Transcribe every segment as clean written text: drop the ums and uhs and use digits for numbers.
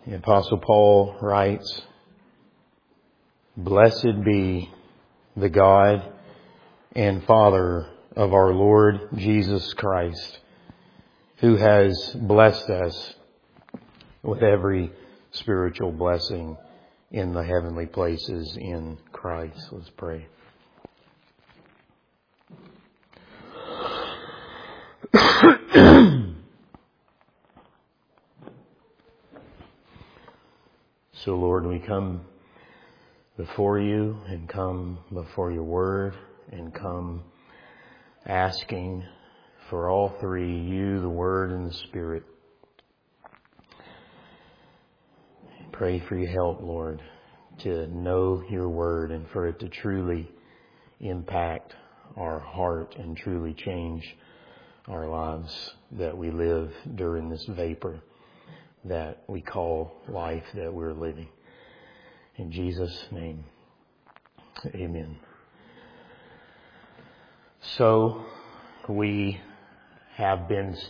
The Apostle Paul writes, "Blessed be the God and Father of our Lord Jesus Christ, who has blessed us with every spiritual blessing in the heavenly places in Christ." Let's pray. So Lord, we come before you and come before your word and come asking for all three, you, the Word, and the Spirit. Pray for your help, Lord, to know your Word and for it to truly impact our heart and truly change our lives that we live during this vapor that we call life that we're living. In Jesus' name, amen. So, we are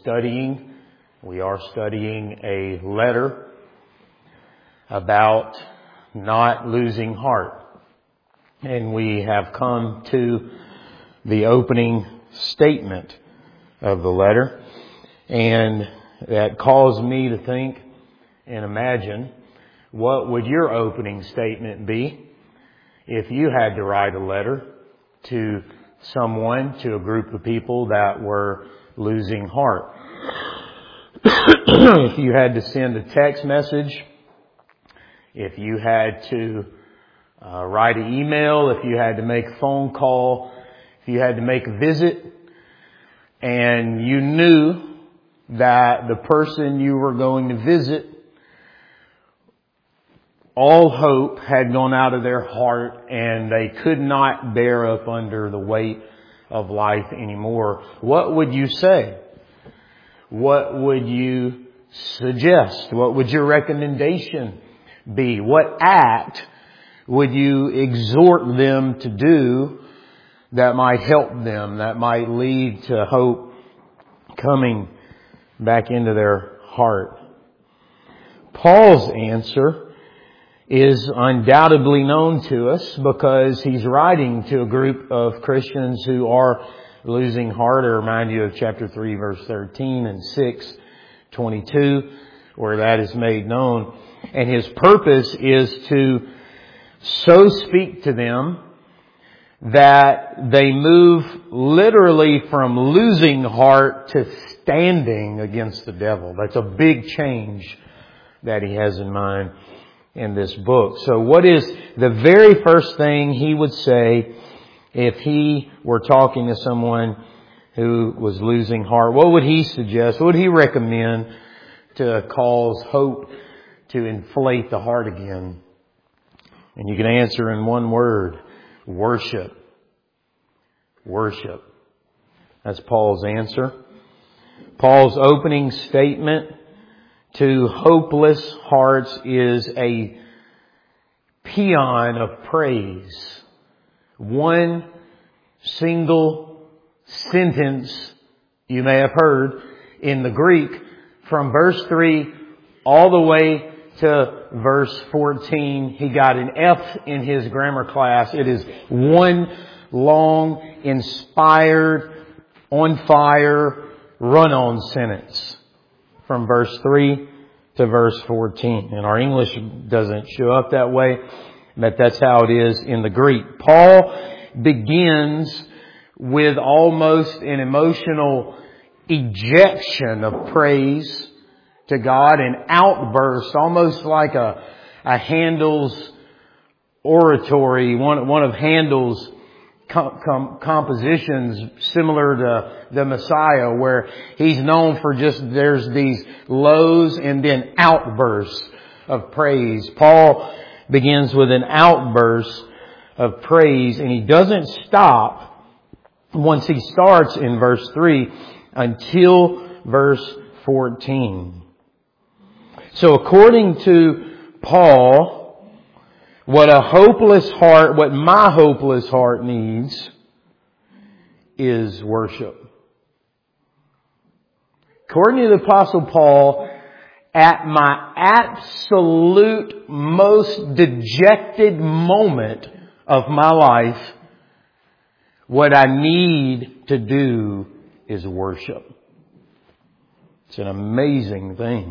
studying a letter about not losing heart. And we have come to the opening statement of the letter. And that caused me to think and imagine, what would your opening statement be if you had to write a letter to someone, to a group of people that were losing heart? If you had to send a text message, if you had to write an email, if you had to make a phone call, if you had to make a visit, and you knew that the person you were going to visit, all hope had gone out of their heart and they could not bear up under the weight of life anymore, what would you say? What would you suggest? What would your recommendation be? What act would you exhort them to do that might help them, that might lead to hope coming back into their heart? Paul's answer is undoubtedly known to us because he's writing to a group of Christians who are losing heart. I remind you of chapter 3, verse 13 and 6:22, where that is made known. And his purpose is to so speak to them that they move literally from losing heart to standing against the devil. That's a big change that he has in mind in this book. So what is the very first thing he would say if he were talking to someone who was losing heart? What would he suggest? What would he recommend to cause hope to inflate the heart again? And you can answer in one word: worship. Worship. That's Paul's answer. Paul's opening statement to hopeless hearts is a paean of praise. One single sentence you may have heard in the Greek from verse 3 all the way to verse 14. He got an F in his grammar class. It is one long, inspired, on fire, run-on sentence from verse 3 to verse 14. And our English doesn't show up that way, but that's how it is in the Greek. Paul begins with almost an emotional ejection of praise to God, an outburst, almost like a Handel's oratory, one of Handel's compositions similar to the Messiah, where he's known for there's these lows and then outbursts of praise. Paul begins with an outburst of praise, and he doesn't stop once he starts in verse 3 until verse 14. So according to Paul, what my hopeless heart needs is worship. According to the Apostle Paul, at my absolute most dejected moment of my life, what I need to do is worship. It's an amazing thing.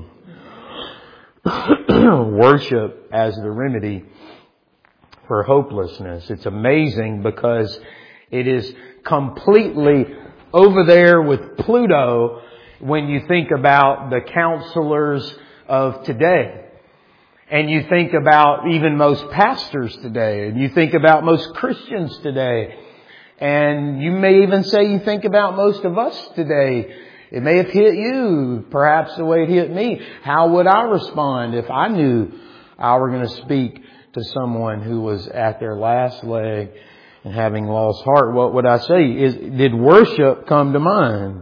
Worship as the remedy for hopelessness. It's amazing because it is completely over there with Pluto when you think about the counselors of today. And you think about even most pastors today. And you think about most Christians today. And you may even say you think about most of us today. It may have hit you perhaps the way it hit me. How would I respond if I knew I were going to speak to someone who was at their last leg and having lost heart? What would I say? Did worship come to mind?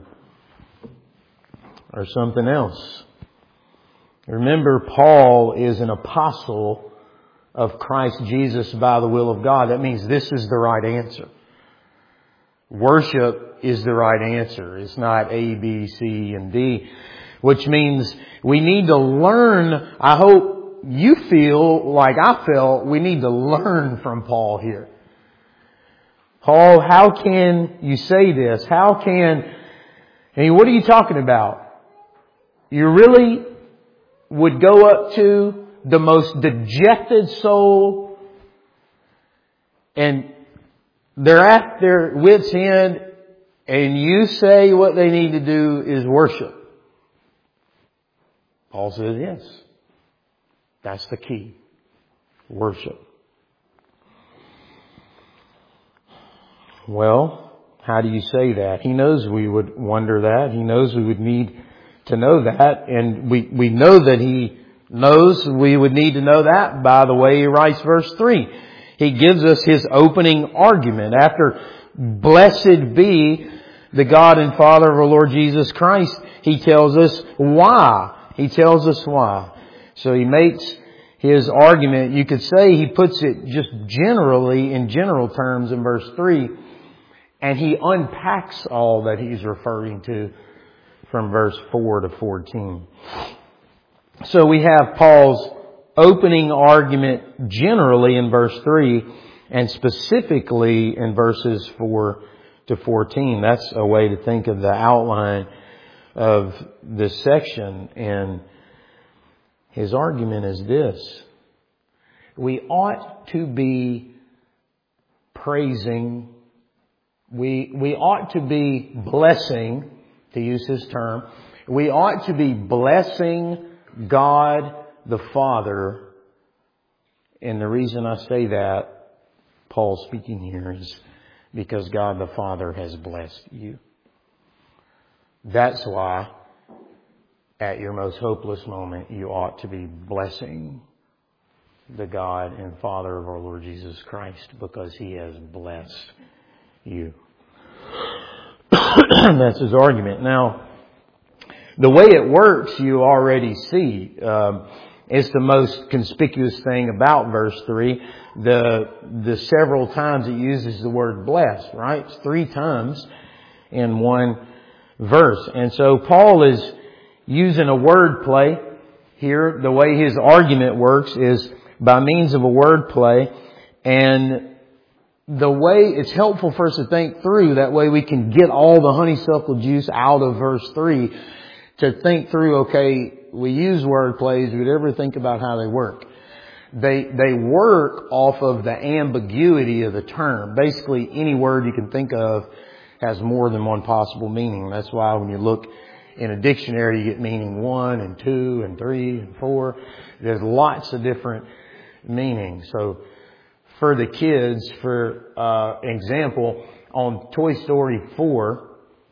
Or something else? Remember, Paul is an apostle of Christ Jesus by the will of God. That means this is the right answer. Worship is the right answer. It's not A, B, C, and D. Which means we need to learn. I hope you feel like I felt we need to learn from Paul here. Paul, how can you say this? What are you talking about? You really would go up to the most dejected soul and they're at their wits' end and you say what they need to do is worship. Paul says yes. That's the key. Worship. Well, how do you say that? He knows we would wonder that. He knows we would need to know that. And we know that He knows we would need to know that by the way He writes verse 3. He gives us His opening argument. After blessed be the God and Father of our Lord Jesus Christ, He tells us why. He tells us why. So He makes His argument. You could say He puts it just generally in general terms in verse 3. And He unpacks all that He's referring to from verse 4 to 14. So we have Paul's opening argument generally in verse 3 and specifically in verses 4 to 14. That's a way to think of the outline of this section. And his argument is this. We ought to be praising. We ought to be blessing, to use his term. We ought to be blessing God the Father. And the reason I say that, Paul speaking here, is because God the Father has blessed you. That's why at your most hopeless moment you ought to be blessing the God and Father of our Lord Jesus Christ, because He has blessed you. That's his argument. Now, the way it works, you already see. It's the most conspicuous thing about verse 3. The several times it uses the word blessed, right? It's 3 times in one verse. And so Paul is using a word play here. The way his argument works is by means of a word play. And the way it's helpful for us to think through, that way we can get all the honeysuckle juice out of verse 3, to think through, okay, we use word plays, we ever think about how they work. They work off of the ambiguity of the term. Basically, any word you can think of has more than one possible meaning. That's why when you look in a dictionary, you get meaning 1 and 2 and 3 and 4. There's lots of different meanings. So for the kids, for example, on Toy Story 4,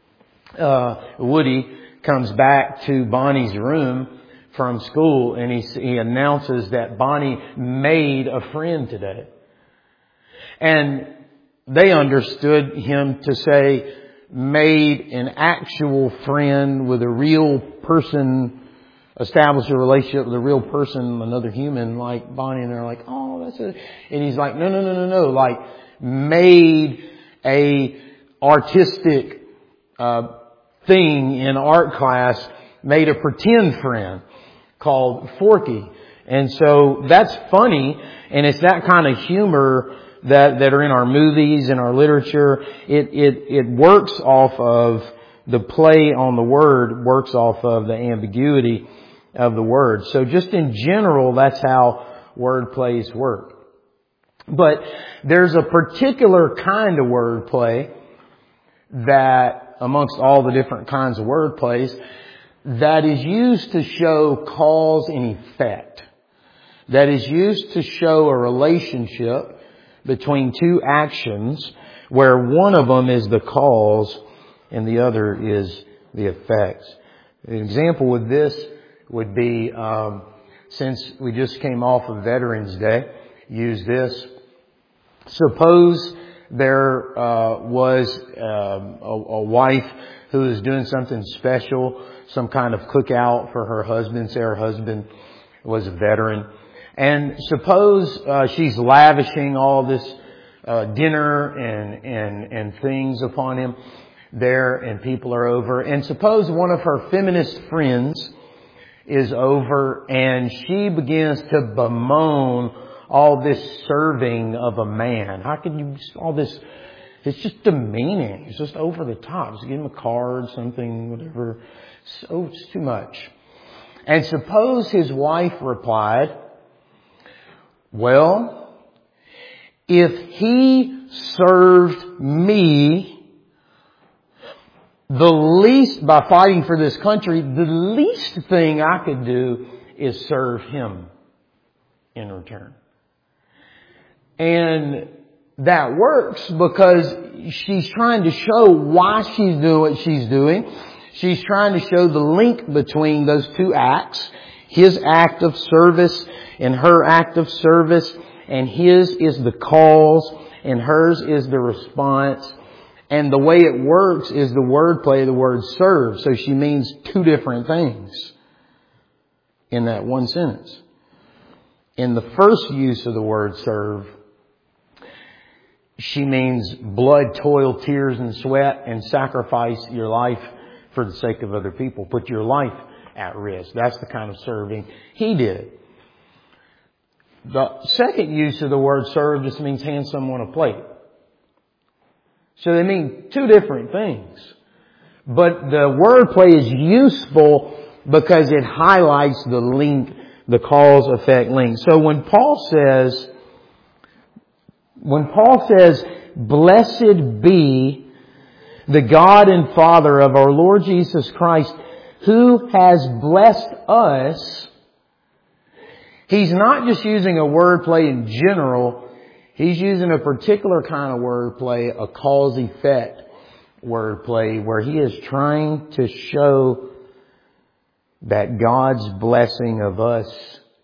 Woody comes back to Bonnie's room from school and he announces that Bonnie made a friend today. And they understood him to say made an actual friend with a real person, establish a relationship with a real person, another human like Bonnie, and they're like, oh, that's it. And he's like, no. Like made a artistic thing in art class, made a pretend friend. called Forky. And so that's funny, and it's that kind of humor that are in our movies and our literature. It works off of the play on the word, works off of the ambiguity of the word. So just in general, that's how word plays work. But there's a particular kind of word play that, amongst all the different kinds of word plays, that is used to show cause and effect. That is used to show a relationship between two actions where one of them is the cause and the other is the effect. An example with this would be, since we just came off of Veterans Day, use this. Suppose there was a wife who was doing something special, some kind of cookout for her husband. Say her husband was a veteran. And suppose she's lavishing all this dinner and things upon him there, and people are over. And suppose one of her feminist friends is over, and she begins to bemoan all this serving of a man. How can you, all this, it's just demeaning. It's just over the top. Just give him a card, something, whatever. So it's too much. And suppose his wife replied, well, if he served me, the least, by fighting for this country, the least thing I could do is serve him in return. And that works because she's trying to show why she's doing what she's doing. She's trying to show the link between those two acts. His act of service and her act of service. And his is the cause and hers is the response. And the way it works is the wordplay of the word serve. So she means two different things in that one sentence. In the first use of the word serve, she means blood, toil, tears, and sweat, and sacrifice your life for the sake of other people. Put your life at risk. That's the kind of serving he did. The second use of the word serve just means hand someone a plate. So they mean two different things. But the wordplay is useful because it highlights the link, the cause-effect link. So when Paul says, blessed be the God and Father of our Lord Jesus Christ, who has blessed us, he's not just using a wordplay in general. He's using a particular kind of wordplay, a cause-effect wordplay, where he is trying to show that God's blessing of us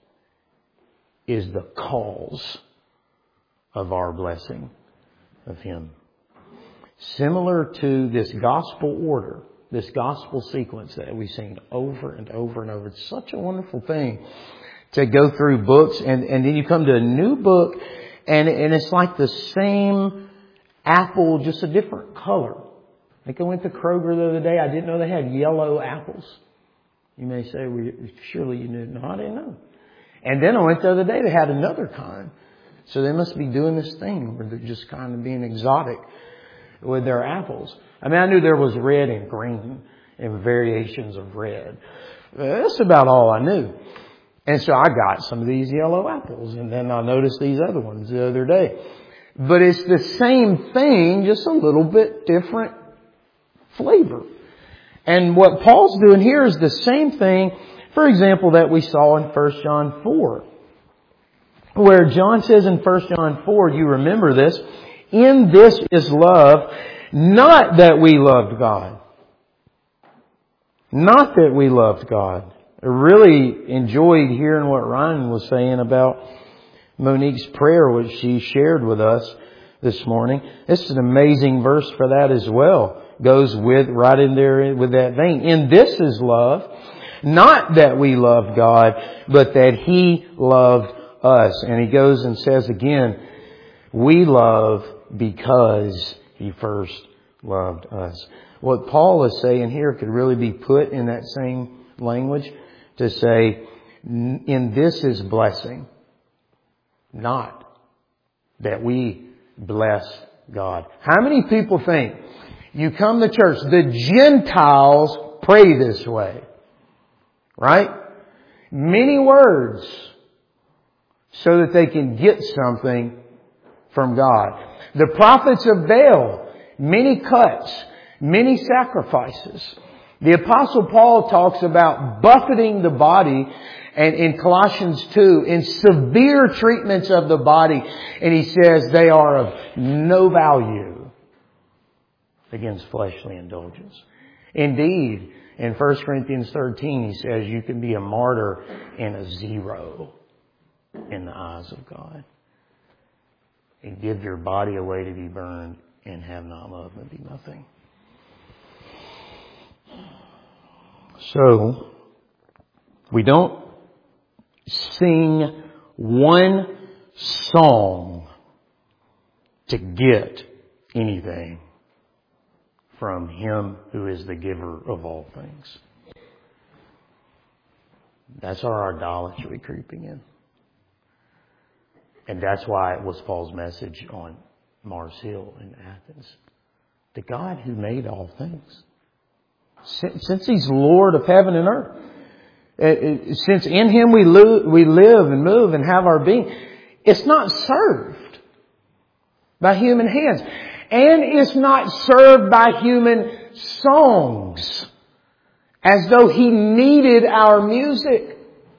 is the cause of our blessing of him. Similar to this gospel order, this gospel sequence that we've seen over and over and over. It's such a wonderful thing to go through books and then you come to a new book and it's like the same apple, just a different color. I think I went to Kroger the other day. I didn't know they had yellow apples. You may say, well, surely you knew. No, I didn't know. And then I went the other day, they had another kind. So they must be doing this thing where they're just kind of being exotic with their apples. I mean, I knew there was red and green and variations of red. That's about all I knew. And so I got some of these yellow apples, and then I noticed these other ones the other day. But it's the same thing, just a little bit different flavor. And what Paul's doing here is the same thing, for example, that we saw in 1 John 4. Where John says in 1 John 4, you remember this, in this is love, not that we loved God. Not that we loved God. I really enjoyed hearing what Ryan was saying about Monique's prayer, which she shared with us this morning. This is an amazing verse for that as well. Goes with right in there with that vein. In this is love, not that we loved God, but that He loved us. And he goes and says again, we love because He first loved us. What Paul is saying here could really be put in that same language to say, in this is blessing. Not that we bless God. How many people think you come to church, the Gentiles pray this way? Right? Many words so that they can get something from God. The prophets of Baal, many cuts, many sacrifices. The Apostle Paul talks about buffeting the body, and in Colossians 2, in severe treatments of the body, and he says they are of no value against fleshly indulgence. Indeed, in 1 Corinthians 13, he says you can be a martyr and a zero in the eyes of God. And give your body away to be burned and have not love and be nothing. So, we don't sing one song to get anything from Him who is the giver of all things. That's our idolatry creeping in. And that's why it was Paul's message on Mars Hill in Athens. The God who made all things. Since He's Lord of heaven and earth. Since in Him we live and move and have our being. It's not served by human hands. And it's not served by human songs. As though He needed our music.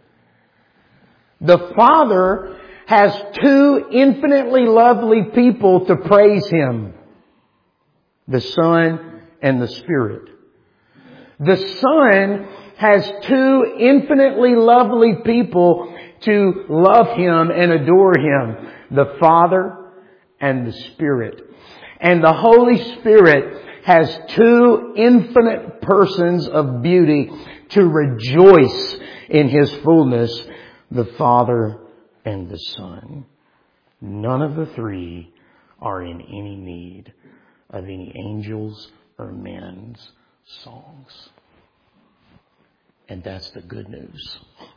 The Father has two infinitely lovely people to praise Him. The Son and the Spirit. The Son has two infinitely lovely people to love Him and adore Him. The Father and the Spirit. And the Holy Spirit has two infinite persons of beauty to rejoice in His fullness. The Father and the Son. None of the three are in any need of any angels or men's songs. And that's the good news.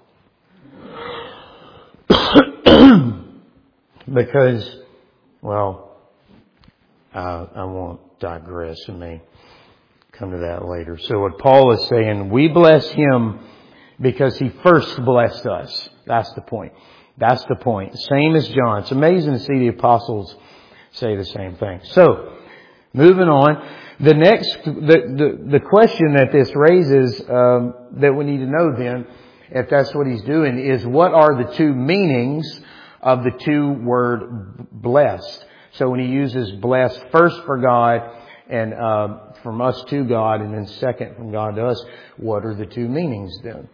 Because, well, I won't digress. I may come to that later. So what Paul is saying, we bless Him because He first blessed us. That's the point. That's the point. Same as John. It's amazing to see the apostles say the same thing. So, moving on. The next, the question that this raises, that we need to know then, if that's what he's doing, is what are the two meanings of the two word blessed? So when he uses blessed first for God and, from us to God, and then second from God to us, what are the two meanings then?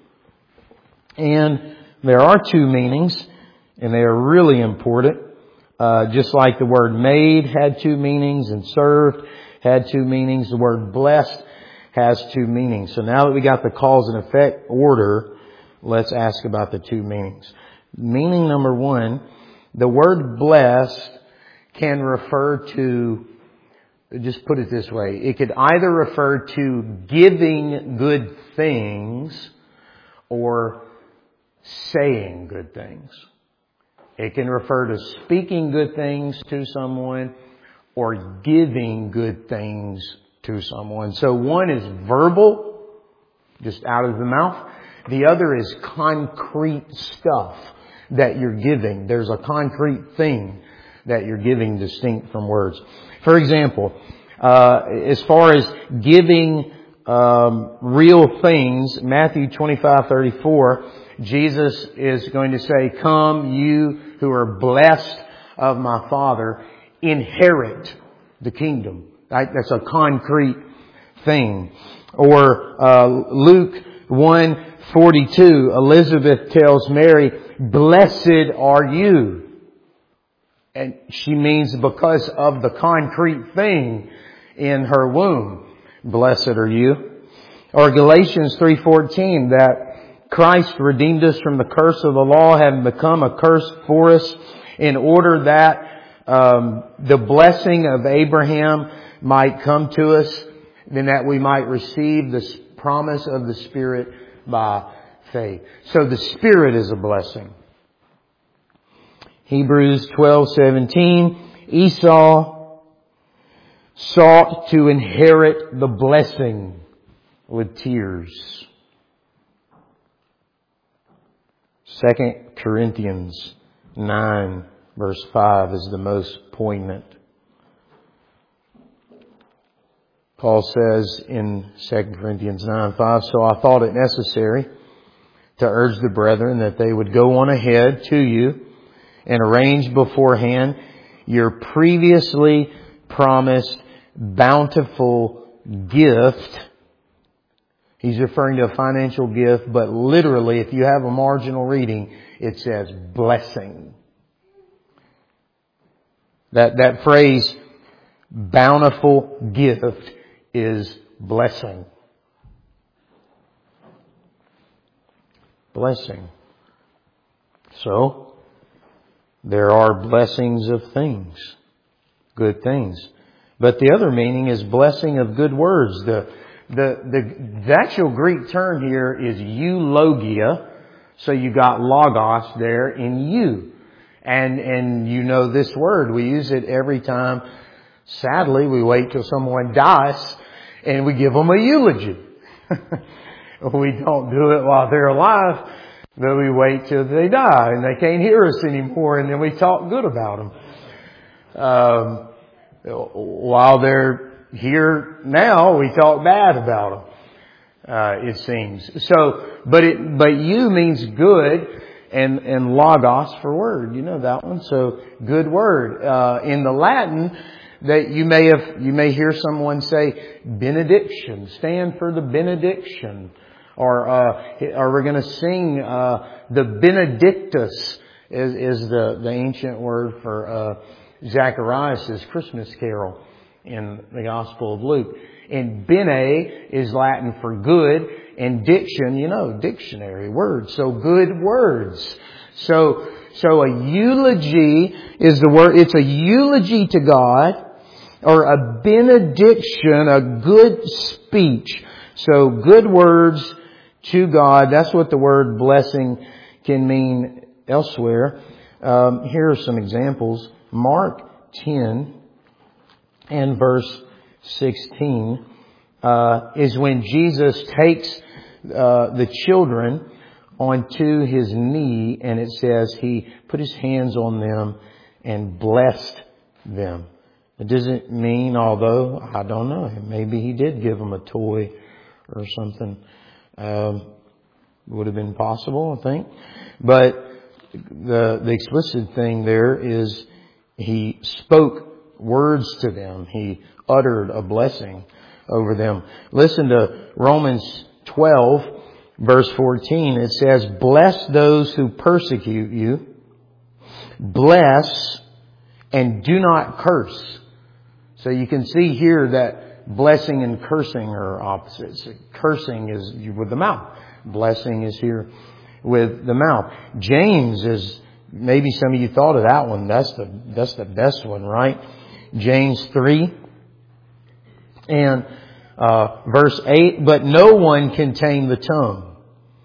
And there are two meanings, and they are really important. Just like the word made had two meanings and served had two meanings, the word blessed has two meanings. So now that we got the cause and effect order, let's ask about the two meanings. Meaning number one, the word blessed can refer to, just put it this way, it could either refer to giving good things or saying good things. It can refer to speaking good things to someone or giving good things to someone. So one is verbal, just out of the mouth. The other is concrete stuff that you're giving. There's a concrete thing that you're giving distinct from words. For example, as far as giving real things, Matthew 25:34, Jesus is going to say, "Come, you who are blessed of my Father, inherit the kingdom." Right? That's a concrete thing. Or Luke 1:42, Elizabeth tells Mary, "Blessed are you." And she means because of the concrete thing in her womb. Blessed are you. Or Galatians 3:14, that Christ redeemed us from the curse of the law, having become a curse for us, in order that the blessing of Abraham might come to us, then that we might receive the promise of the Spirit by faith. So the Spirit is a blessing. Hebrews 12:17, Esau sought to inherit the blessing with tears. 2 Corinthians 9 verse 5 is the most poignant. Paul says in 2 Corinthians 9:5, so I thought it necessary to urge the brethren that they would go on ahead to you and arrange beforehand your previously promised bountiful gift. He's referring to a financial gift, but literally, if you have a marginal reading, it says blessing. That phrase, bountiful gift, is blessing. Blessing. So, there are blessings of things, good things. But the other meaning is blessing of good words. The actual Greek term here is eulogia. So you got logos there in you. And you know this word. We use it every time. Sadly, we wait till someone dies and we give them a eulogy. We don't do it while they're alive, but we wait till they die and they can't hear us anymore, and then we talk good about them. While they're here now, we talk bad about them. It seems. So, but you means good, and logos for word. You know that one. So good word. In the Latin, that you may hear someone say benediction. Stand for the benediction. Or we're going to sing the Benedictus is the ancient word for Zacharias' Christmas carol in the Gospel of Luke. And bene is Latin for good, and diction, dictionary word. So good words. So a eulogy is the word. It's a eulogy to God, or a benediction, a good speech. So good words to God. That's what the word blessing can mean elsewhere. Here are some examples. Mark 10 and verse 16 is when Jesus takes the children onto His knee, and it says He put His hands on them and blessed them. It doesn't mean, although, I don't know, maybe He did give them a toy or something. Would have been possible, I think. But the explicit thing there is He spoke words to them. He uttered a blessing over them. Listen to Romans 12, verse 14. It says, bless those who persecute you. Bless and do not curse. So you can see here that blessing and cursing are opposites. Cursing is with the mouth. Blessing is here with the mouth. James is, maybe some of you thought of that one. That's the best one, right? James 3 and verse 8. But no one can tame the tongue.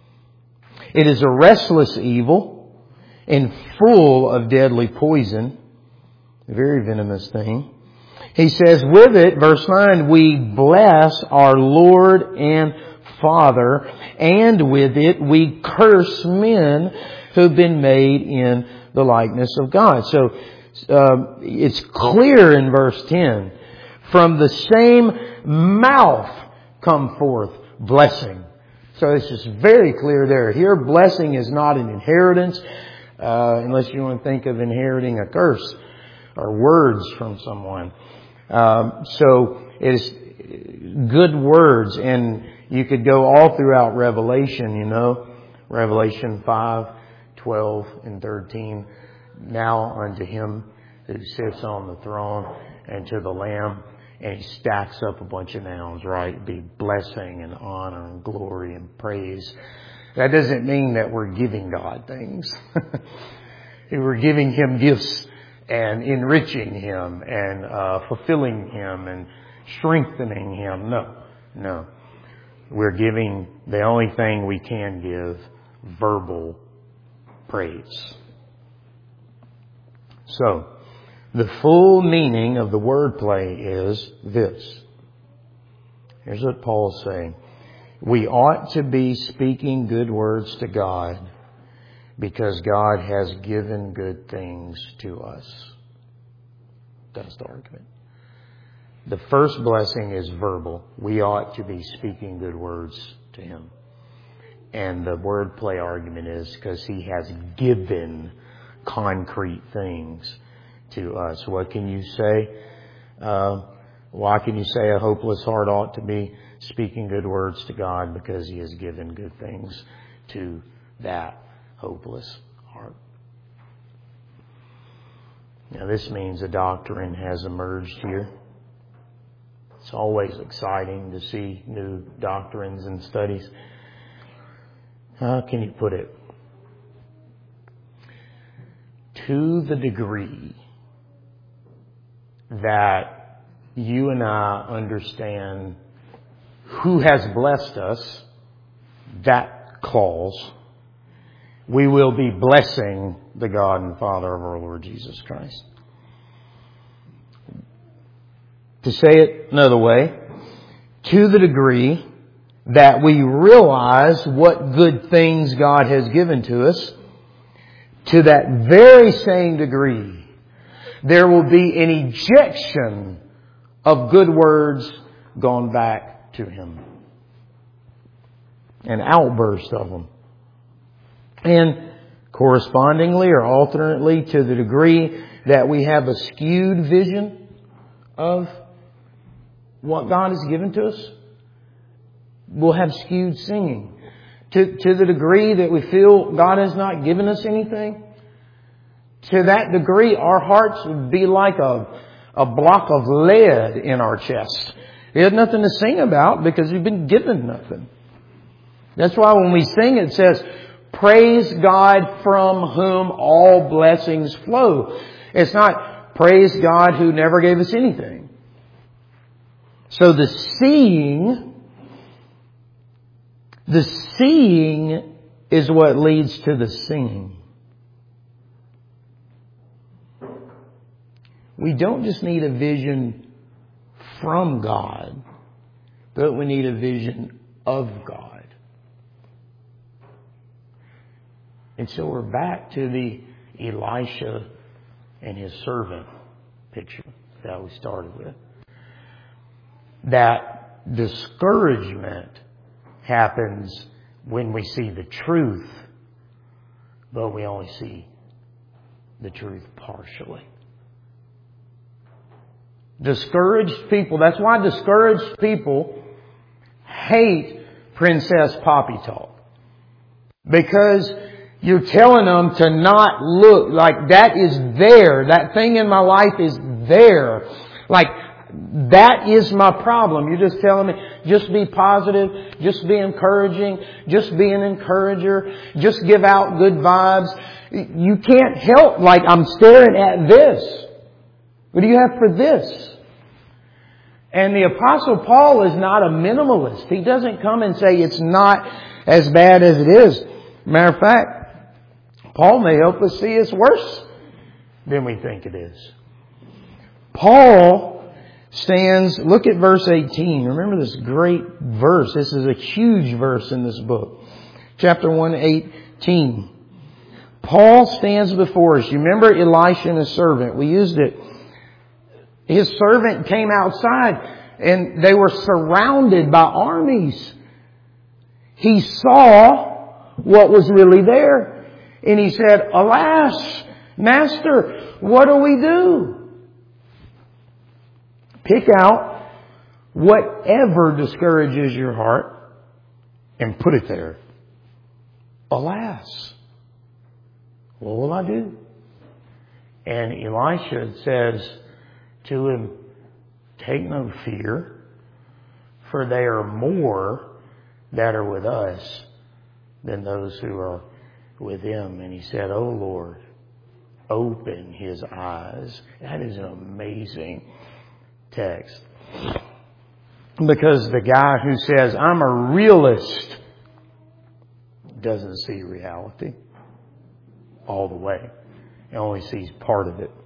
It is a restless evil and full of deadly poison. A very venomous thing. He says, with it, verse 9, we bless our Lord and Father, and with it we curse men who've been made in the likeness of God. So it's clear in verse 10, from the same mouth come forth blessing. So it's just very clear there. Here, blessing is not an inheritance, unless you want to think of inheriting a curse or words from someone. So it's good words, and you could go all throughout Revelation, Revelation 5, 12, and 13. Now unto Him who sits on the throne and to the Lamb, and He stacks up a bunch of nouns, right? Be blessing and honor and glory and praise. That doesn't mean that we're giving God things. We're giving Him gifts and enriching Him and fulfilling Him and strengthening Him. No. we're giving the only thing we can give, verbal praise. So, the full meaning of the wordplay is this. Here's what Paul's saying. We ought to be speaking good words to God because God has given good things to us. That's the argument. The first blessing is verbal. We ought to be speaking good words to Him. And the wordplay argument is because He has given concrete things to us. What can you say? Why can you say a hopeless heart ought to be speaking good words to God? Because He has given good things to that hopeless heart. Now this means a doctrine has emerged here. It's always exciting to see new doctrines and studies. How can you put it? To the degree that you and I understand who has blessed us, that clause, we will be blessing the God and Father of our Lord Jesus Christ. To say it another way, to the degree that we realize what good things God has given to us, to that very same degree, there will be an ejection of good words gone back to Him. An outburst of them. And correspondingly or alternately, to the degree that we have a skewed vision of what God has given to us, we'll have skewed singing. To the degree that we feel God has not given us anything, to that degree our hearts would be like a block of lead in our chest. We had nothing to sing about because we've been given nothing. That's why when we sing it says, praise God from whom all blessings flow. It's not praise God who never gave us anything. So the seeing is what leads to the singing. We don't just need a vision from God, but we need a vision of God. And so we're back to the Elisha and his servant picture that we started with. That discouragement happens when we see the truth, but we only see the truth partially. Discouraged people, that's why discouraged people hate Princess Poppy talk. Because you're telling them to not look like that is there. That thing in my life is there. Like, that is my problem. You're just telling me, just be positive, just be encouraging, just be an encourager, just give out good vibes. You can't help, like, I'm staring at this. What do you have for this? And the Apostle Paul is not a minimalist. He doesn't come and say it's not as bad as it is. Matter of fact, Paul may help us see it's worse than we think it is. Paul stands, look at verse 18. Remember this great verse. This is a huge verse in this book. Chapter 1:18. Paul stands before us. You remember Elisha and his servant. We used it. His servant came outside and they were surrounded by armies. He saw what was really there. And he said, alas, Master, what do we do? Pick out whatever discourages your heart and put it there. Alas, what will I do? And Elisha says to him, take no fear, for they are more that are with us than those who are with him. And he said, O Lord, open his eyes. That is an amazing text. Because the guy who says, I'm a realist, doesn't see reality all the way. He only sees part of it.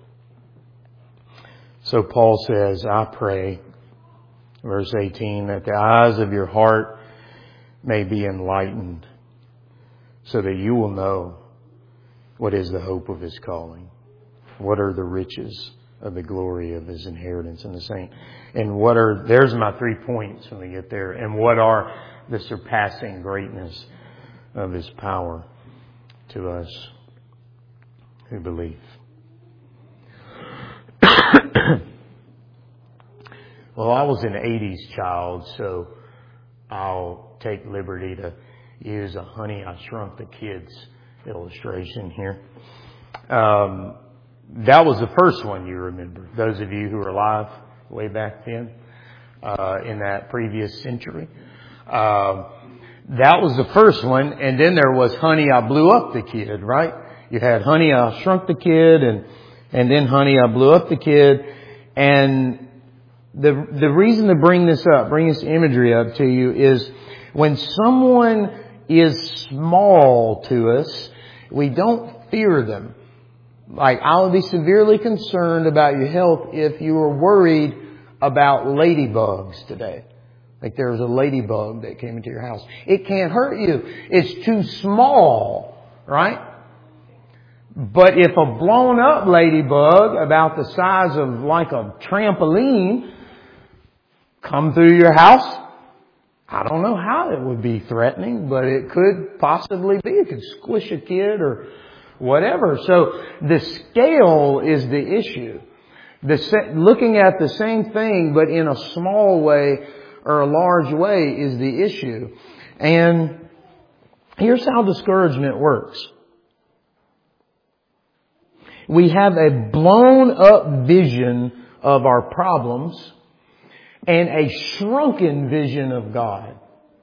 So Paul says, I pray, verse 18, that the eyes of your heart may be enlightened, so that you will know what is the hope of His calling, what are the riches of the glory of His inheritance in the saints, and there's my 3 points when we get there, and what are the surpassing greatness of His power to us who believe. Well, I was an 80s child, so I'll take liberty to use a Honey, I Shrunk the Kids illustration here. That was the first one you remember. Those of you who were alive way back then, in that previous century. That was the first one. And then there was Honey, I Blew Up the Kid, right? You had Honey, I Shrunk the Kid and then Honey, I Blew Up the Kid. And the reason to bring this imagery up to you is when someone is small to us, we don't fear them. Like, I would be severely concerned about your health if you were worried about ladybugs today. Like there was a ladybug that came into your house. It can't hurt you. It's too small, right? But if a blown up ladybug about the size of like a trampoline come through your house, I don't know how it would be threatening, but it could possibly be. It could squish a kid or whatever. So the scale is the issue. Looking at the same thing, but in a small way or a large way is the issue. And here's how discouragement works. We have a blown up vision of our problems and a shrunken vision of God.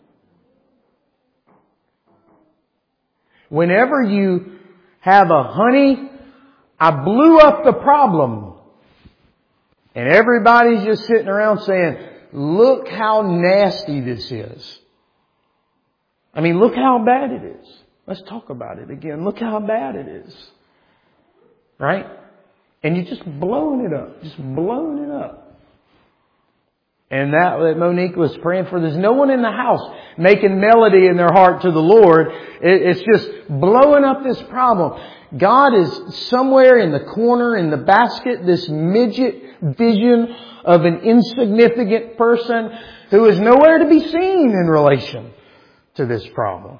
Whenever you have a honey, I blew up the problem, and everybody's just sitting around saying, look how nasty this is. I mean, look how bad it is. Let's talk about it again. Look how bad it is. Right? And you're just blowing it up. Just blowing it up. And that Monique was praying for. There's no one in the house making melody in their heart to the Lord. It's just blowing up this problem. God is somewhere in the corner, in the basket, this midget vision of an insignificant person who is nowhere to be seen in relation to this problem.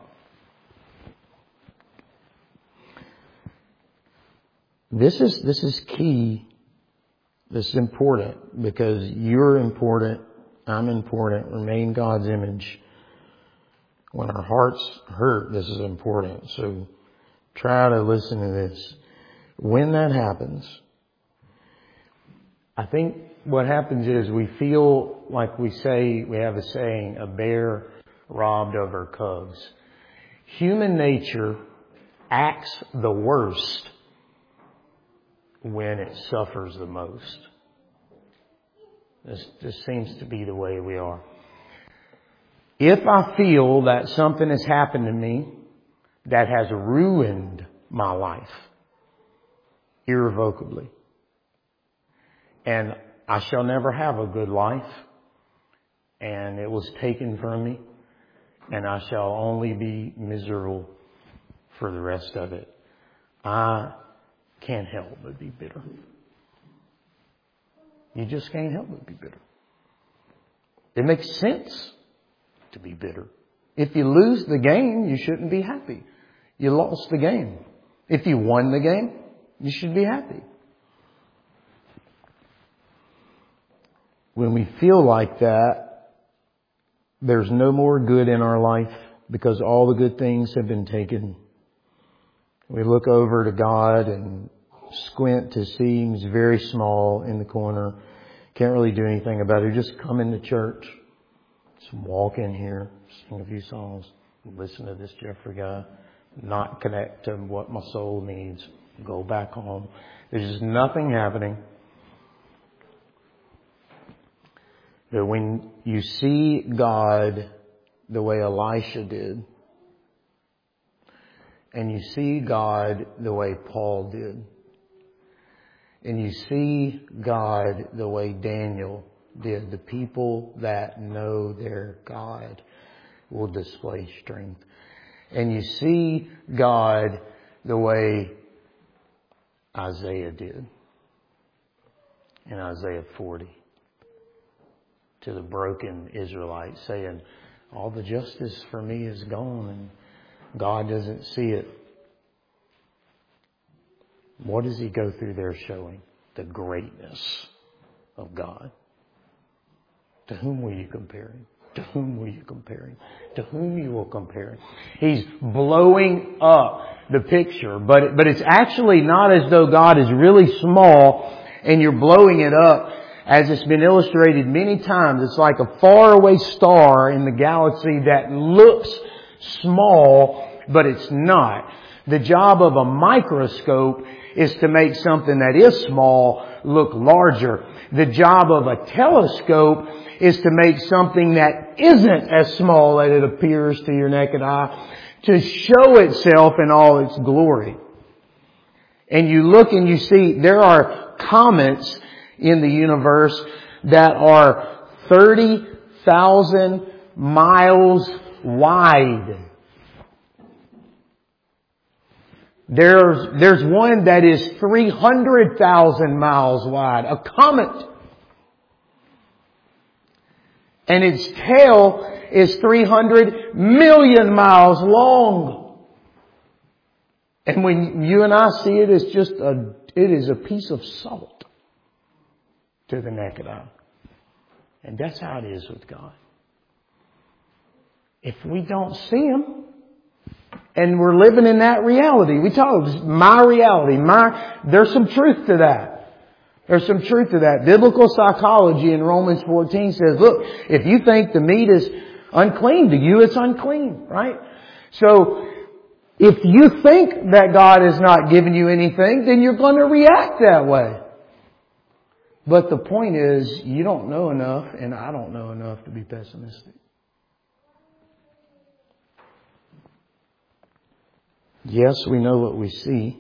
This is key. This is important because you're important. I'm important. Remain God's image. When our hearts hurt, this is important. So try to listen to this. When that happens, I think what happens is we feel like we have a saying, a bear robbed of her cubs. Human nature acts the worst when it suffers the most. This seems to be the way we are. If I feel that something has happened to me that has ruined my life irrevocably, and I shall never have a good life, and it was taken from me, and I shall only be miserable for the rest of it, I can't help but be bitter. You just can't help but be bitter. It makes sense to be bitter. If you lose the game, you shouldn't be happy. You lost the game. If you won the game, you should be happy. When we feel like that, there's no more good in our life because all the good things have been taken. We look over to God and squint to see He's very small in the corner. Can't really do anything about it. Just come into church. Just walk in here, sing a few songs, listen to this Jeffrey guy, not connect to what my soul needs, go back home. There's just nothing happening. That when you see God the way Elisha did, and you see God the way Paul did, and you see God the way Daniel did, the people that know their God will display strength. And you see God the way Isaiah did in Isaiah 40 to the broken Israelites, saying, all the justice for me is gone and God doesn't see it. What does he go through there showing? The greatness of God. To whom will you compare him? To whom will you compare him? To whom you will compare him? He's blowing up the picture, but it's actually not as though God is really small and you're blowing it up. As it's been illustrated many times, it's like a faraway star in the galaxy that looks small, but it's not. The job of a microscope is to make something that is small look larger. The job of a telescope is to make something that isn't as small as it appears to your naked eye to show itself in all its glory. And you look and you see there are comets in the universe that are 30,000 miles wide. There's one that is 300,000 miles wide, a comet. And its tail is 300 million miles long. And when you and I see it, it is a piece of salt to the naked eye. And that's how it is with God. If we don't see Him, and we're living in that reality, we talk, my reality, there's some truth to that. There's some truth to that. Biblical psychology in Romans 14 says, look, if you think the meat is unclean to you, it's unclean, right? So, if you think that God has not given you anything, then you're going to react that way. But the point is, you don't know enough, and I don't know enough to be pessimistic. Yes, we know what we see,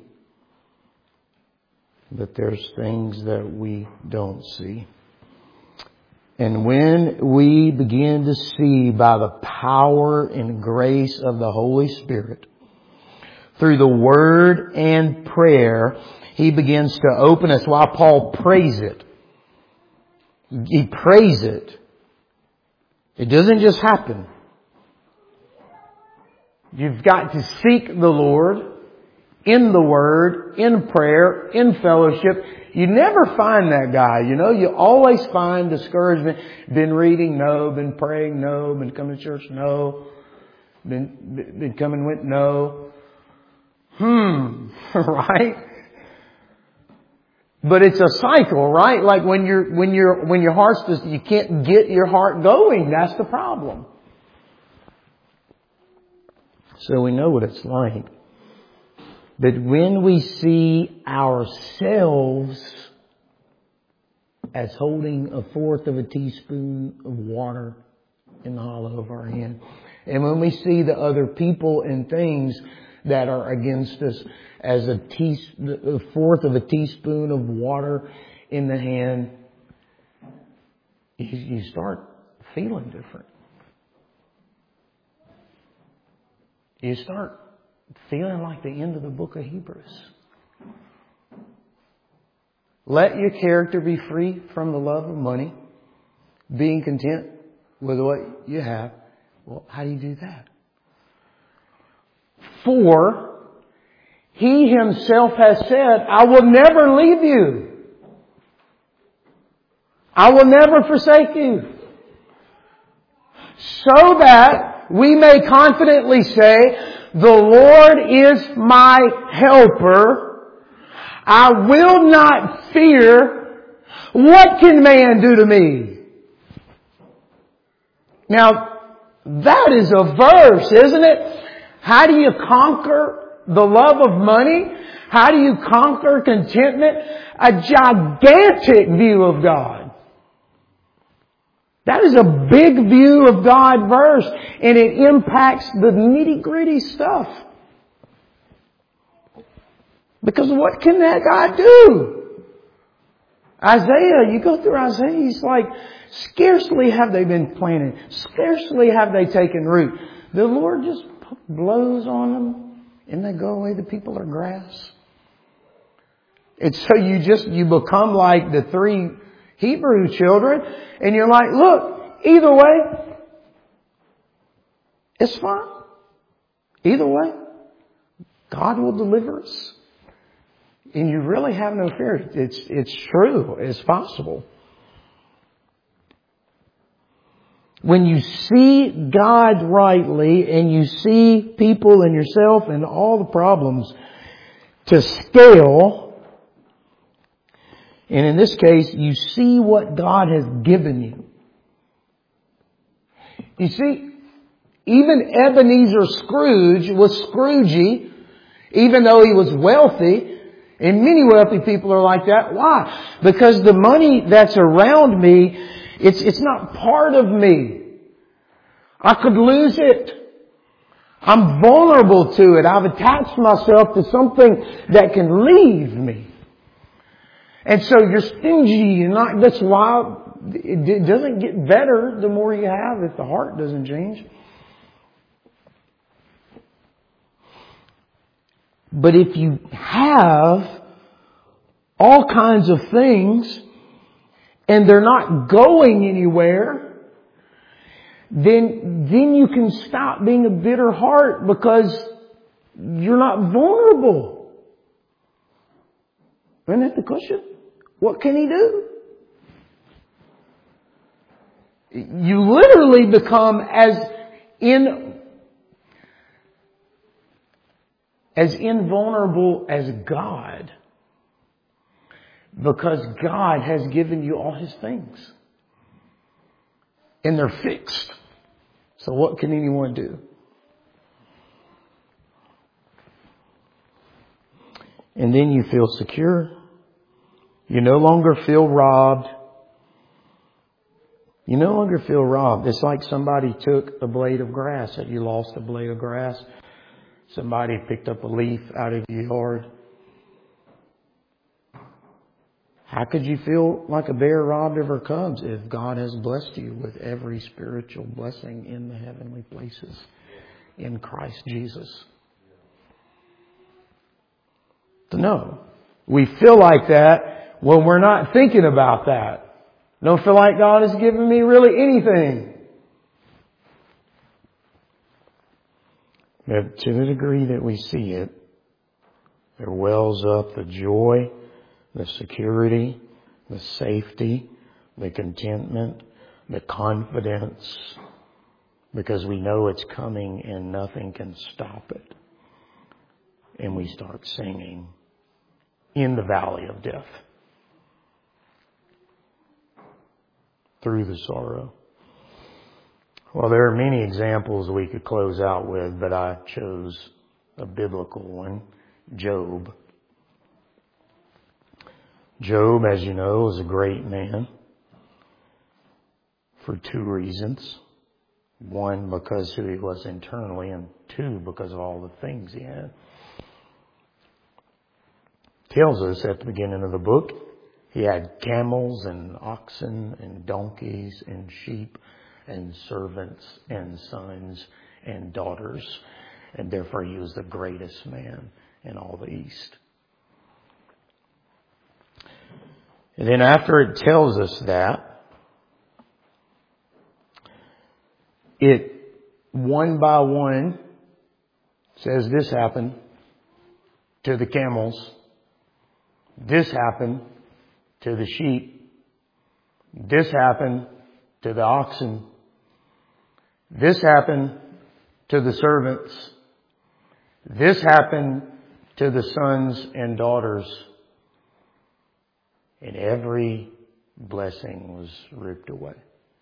but there's things that we don't see. And when we begin to see by the power and grace of the Holy Spirit, through the Word and prayer, He begins to open us. While Paul prays it. He prays it. It doesn't just happen. You've got to seek the Lord in the Word, in prayer, in fellowship. You never find that guy, You always find discouragement. Been reading? No. Been praying? No. Been coming to church? No. Been coming with? No. Right? But it's a cycle, right? Like when your heart's just, you can't get your heart going. That's the problem. So we know what it's like. But when we see ourselves as holding a fourth of a teaspoon of water in the hollow of our hand, and when we see the other people and things that are against us as a fourth of a teaspoon of water in the hand, you start feeling different. You start feeling like the end of the book of Hebrews. Let your character be free from the love of money, being content with what you have. Well, how do you do that? For He Himself has said, I will never leave you. I will never forsake you. So that we may confidently say, the Lord is my helper. I will not fear. What can man do to me? Now, that is a verse, isn't it? How do you conquer the love of money? How do you conquer contentment? A gigantic view of God. That is a big view of God verse, and it impacts the nitty-gritty stuff. Because what can that God do? Isaiah, you go through Isaiah, he's like, scarcely have they been planted. Scarcely have they taken root. The Lord just blows on them and they go away. The people are grass. And so you become like the 3 Hebrew children, and you're like, look, either way, it's fine. Either way, God will deliver us. And you really have no fear. It's true. It's possible. When you see God rightly and you see people and yourself and all the problems to scale, and in this case, you see what God has given you. You see, even Ebenezer Scrooge was Scroogey, even though he was wealthy. And many wealthy people are like that. Why? Because the money that's around me, it's not part of me. I could lose it. I'm vulnerable to it. I've attached myself to something that can leave me. And so you're stingy, and that's why it doesn't get better the more you have if the heart doesn't change. But if you have all kinds of things and they're not going anywhere, then you can stop being a bitter heart because you're not vulnerable. Isn't that the question? What can he do? You literally become as invulnerable as God, because God has given you all His things and they're fixed. So what can anyone do? And then you feel secure. You no longer feel robbed. You no longer feel robbed. It's like somebody took a blade of grass, that you lost a blade of grass. Somebody picked up a leaf out of your yard. How could you feel like a bear robbed of her cubs if God has blessed you with every spiritual blessing in the heavenly places in Christ Jesus? No. We feel like that when we're not thinking about that. Don't feel like God has given me really anything. But to the degree that we see it, there wells up the joy, the security, the safety, the contentment, the confidence, because we know it's coming and nothing can stop it. And we start singing in the valley of death, through the sorrow. Well, there are many examples we could close out with, but I chose a biblical one, Job. Job, as you know, is a great man for 2 reasons. 1, because who he was internally, and 2, because of all the things he had. It tells us at the beginning of the book, he had camels and oxen and donkeys and sheep and servants and sons and daughters. And therefore he was the greatest man in all the East. And then after it tells us that, it one by one says this happened to the camels. This happened to the sheep. This happened to the oxen. This happened to the servants. This happened to the sons and daughters. And every blessing was ripped away.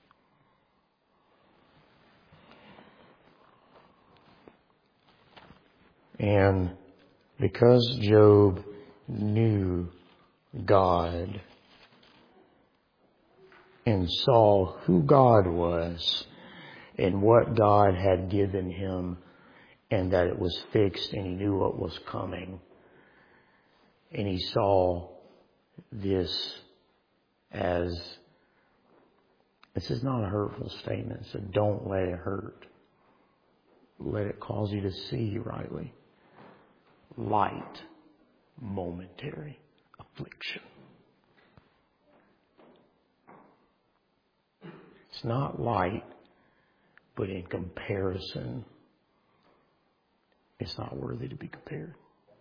And because Job knew God and saw who God was and what God had given him, and that it was fixed, and he knew what was coming. And he saw this is not a hurtful statement, so don't let it hurt. Let it cause you to see rightly. Light, momentary affliction. It's not light, but in comparison, it's not worthy to be compared.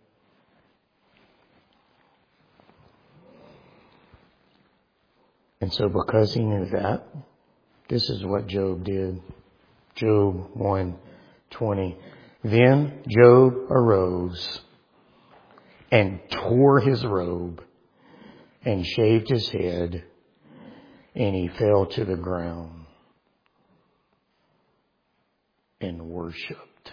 And so because he knew that, this is what Job did. Job 1:20. Then Job arose and tore his robe and shaved his head, and he fell to the ground and worshipped,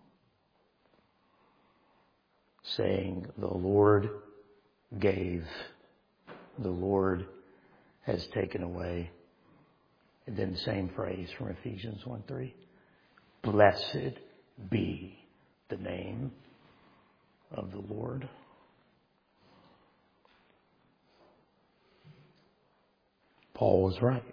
saying, the Lord gave, the Lord has taken away. And then the same phrase from Ephesians 1:3. Blessed be the name of the Lord. Paul was right.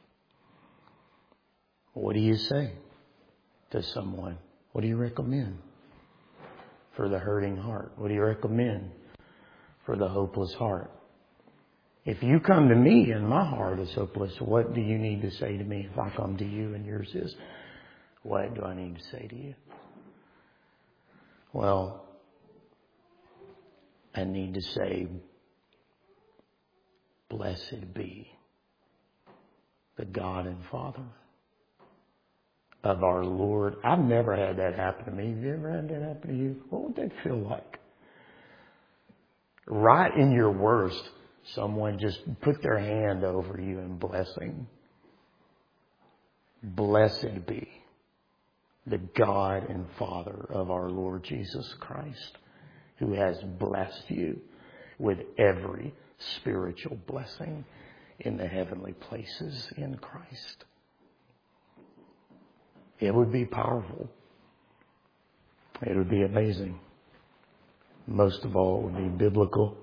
What do you say to someone? What do you recommend for the hurting heart? What do you recommend for the hopeless heart? If you come to me and my heart is hopeless, what do you need to say to me if I come to you and yours is? What do I need to say to you? Well, I need to say, blessed be the God and Father of our Lord. I've never had that happen to me. Have you ever had that happen to you? What would that feel like? Right in your worst, someone just put their hand over you in blessing. Blessed be the God and Father of our Lord Jesus Christ, who has blessed you with every spiritual blessing in the heavenly places in Christ. It would be powerful. It would be amazing. Most of all, it would be biblical.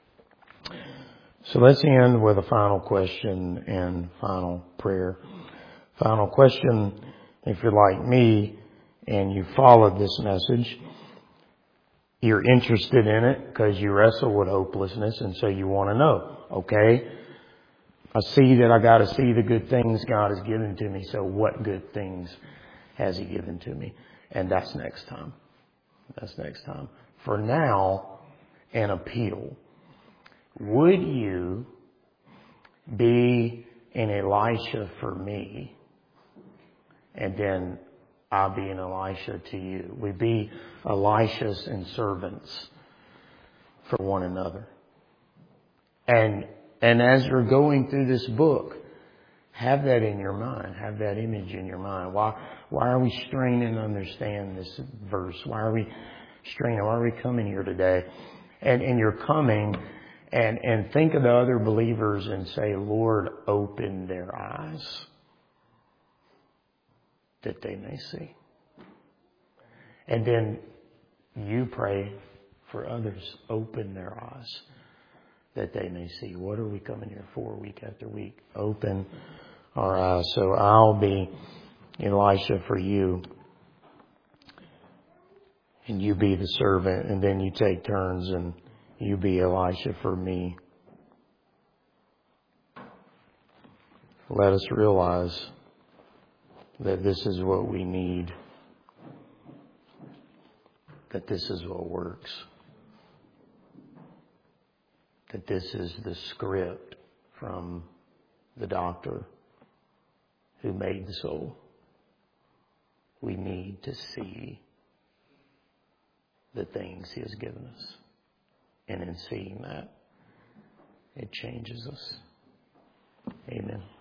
So let's end with a final question and final prayer. Final question, if you're like me and you followed this message, you're interested in it because you wrestle with hopelessness, and so you want to know, okay, I see that I got to see the good things God has given to me, so what good things has He given to me? And that's next time. That's next time. For now, an appeal. Would you be an Elisha for me, and then I'll be an Elisha to you? We be Elishas and servants for one another. And as you're going through this book, have that in your mind. Have that image in your mind. Why are we straining to understand this verse? Why are we straining? Why are we coming here today? And you're coming and think of the other believers and say, Lord, open their eyes that they may see. And then you pray for others. Open their eyes that they may see. What are we coming here for week after week? Open our eyes. So I'll be Elisha for you, and you be the servant, and then you take turns and you be Elisha for me. Let us realize that this is what we need, that this is what works, that this is the script from the doctor who made the soul. We need to see the things He has given us. And in seeing that, it changes us. Amen.